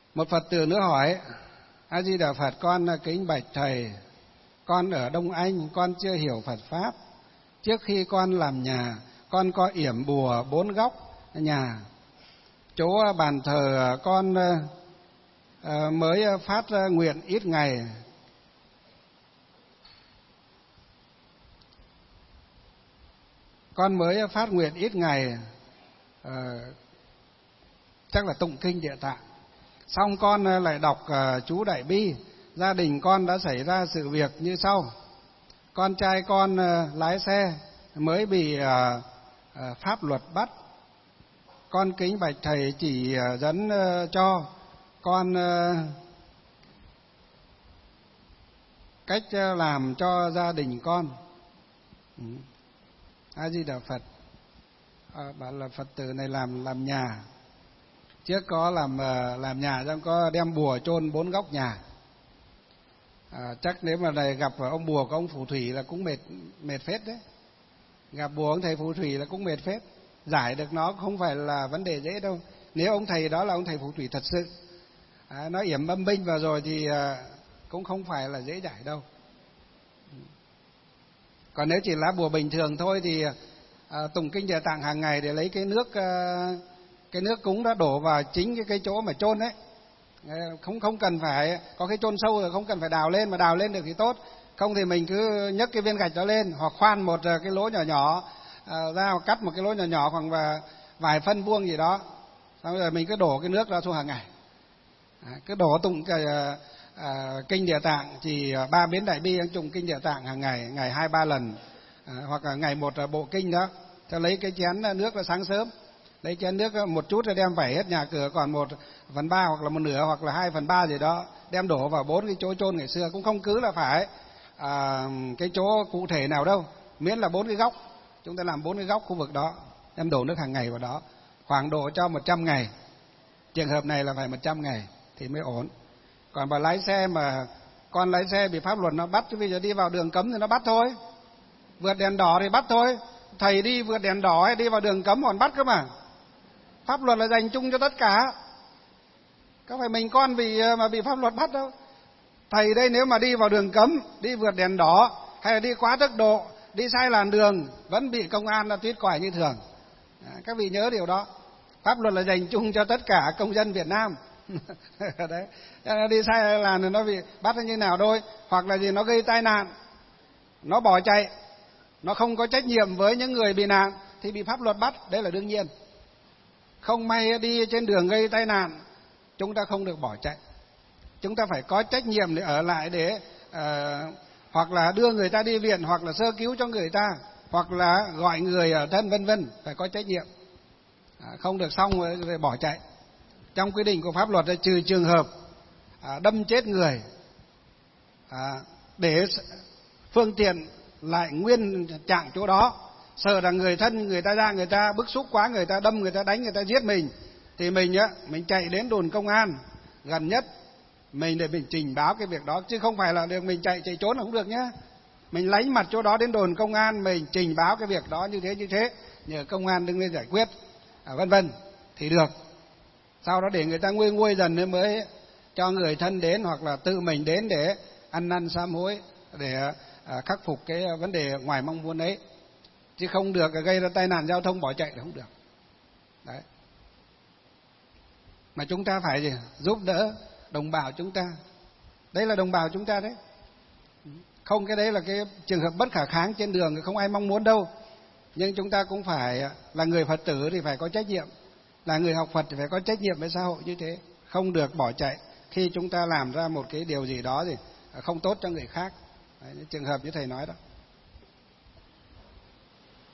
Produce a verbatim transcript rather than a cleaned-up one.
Một Phật tử nữa hỏi: A Di Đà Phật, con kính bạch thầy, con ở Đông Anh, con chưa hiểu Phật pháp. Trước khi con làm nhà, con có yểm bùa bốn góc nhà. Chỗ bàn thờ con mới phát nguyện ít ngày. Con mới phát nguyện ít ngày, uh, chắc là tụng kinh Địa Tạng. Xong con lại đọc uh, chú Đại Bi. Gia đình con đã xảy ra sự việc như sau. Con trai con uh, lái xe mới bị uh, uh, pháp luật bắt. Con kính bạch thầy chỉ uh, dẫn uh, cho con uh, cách uh, làm cho gia đình con. Ừ. A Di Đà Phật. À, bảo là Phật tử này làm làm nhà, trước có làm làm nhà, xong có đem bùa chôn bốn góc nhà. À, chắc nếu mà này gặp ông bùa của ông phù thủy là cũng mệt mệt phết đấy. Gặp bùa ông thầy phù thủy là cũng mệt phết. Giải được nó không phải là vấn đề dễ đâu. Nếu ông thầy đó là ông thầy phù thủy thật sự, à, nó yểm âm binh vào rồi thì à, cũng không phải là dễ giải đâu. Còn nếu chỉ lá bùa bình thường thôi thì à, tụng kinh Địa Tạng hàng ngày để lấy cái nước à, cái nước cúng đó đổ vào chính cái, cái chỗ mà chôn ấy. Không không cần phải có cái chôn sâu rồi, không cần phải đào lên, mà đào lên được thì tốt. Không thì mình cứ nhấc cái viên gạch đó lên, hoặc khoan một cái lỗ nhỏ nhỏ à, ra, hoặc cắt một cái lỗ nhỏ nhỏ khoảng và vài phân vuông gì đó. Xong rồi mình cứ đổ cái nước ra xuống hàng ngày. À, cứ đổ tụng cái À, kinh Địa Tạng, chỉ ba biến Đại Bi anh tụng kinh Địa Tạng hàng ngày, ngày hai ba lần, à, hoặc là ngày một bộ kinh đó. Cho lấy cái chén nước là sáng sớm, lấy chén nước một chút rồi đem vẩy hết nhà cửa, còn một phần ba hoặc là một nửa hoặc là hai phần ba gì đó đem đổ vào bốn cái chỗ chôn ngày xưa. Cũng không cứ là phải à, cái chỗ cụ thể nào đâu, miễn là bốn cái góc, chúng ta làm bốn cái góc khu vực đó, đem đổ nước hàng ngày vào đó, khoảng độ cho một trăm ngày. Trường hợp này là phải một trăm ngày thì mới ổn. Còn bà lái xe mà con lái xe bị pháp luật nó bắt, chứ bây giờ đi vào đường cấm thì nó bắt thôi. Vượt đèn đỏ thì bắt thôi. Thầy đi vượt đèn đỏ hay đi vào đường cấm còn bắt cơ mà. Pháp luật là dành chung cho tất cả. Có phải mình con bị mà bị pháp luật bắt đâu. Thầy đây nếu mà đi vào đường cấm, đi vượt đèn đỏ hay là đi quá tốc độ, đi sai làn đường vẫn bị công an là tuyết quải như thường. Các vị nhớ điều đó. Pháp luật là dành chung cho tất cả công dân Việt Nam. Đấy, đi sai làn thì nó bị bắt như nào thôi. Hoặc là gì nó gây tai nạn, nó bỏ chạy, nó không có trách nhiệm với những người bị nạn thì bị pháp luật bắt, đấy là đương nhiên. Không may đi trên đường gây tai nạn, chúng ta không được bỏ chạy, chúng ta phải có trách nhiệm để ở lại để uh, hoặc là đưa người ta đi viện, hoặc là sơ cứu cho người ta, hoặc là gọi người ở thân, vân vân, phải có trách nhiệm. À, không được xong rồi, rồi bỏ chạy. Trong quy định của pháp luật là trừ trường hợp à, đâm chết người, à, để phương tiện lại nguyên trạng chỗ đó, sợ rằng người thân người ta ra, người ta bức xúc quá, người ta đâm, người ta đánh, người ta giết mình, thì mình á mình chạy đến đồn công an gần nhất mình để mình trình báo cái việc đó, chứ không phải là được mình chạy chạy trốn là không được nhá. Mình lánh mặt chỗ đó đến đồn công an, mình trình báo cái việc đó như thế như thế, nhờ công an đứng lên giải quyết, à, vân vân thì được. Sau đó để người ta nguôi nguôi dần nên mới cho người thân đến, hoặc là tự mình đến để ăn năn sám hối, để à, khắc phục cái vấn đề ngoài mong muốn ấy. Chứ không được gây ra tai nạn giao thông bỏ chạy là không được. Đấy. Mà chúng ta phải gì? Giúp đỡ đồng bào chúng ta. Đấy là đồng bào chúng ta đấy. Không, cái đấy là cái trường hợp bất khả kháng trên đường, không ai mong muốn đâu. Nhưng chúng ta cũng phải là người Phật tử thì phải có trách nhiệm, là người học Phật thì phải có trách nhiệm với xã hội như thế, không được bỏ chạy khi chúng ta làm ra một cái điều gì đó thì không tốt cho người khác. Đấy, trường hợp như thầy nói đó.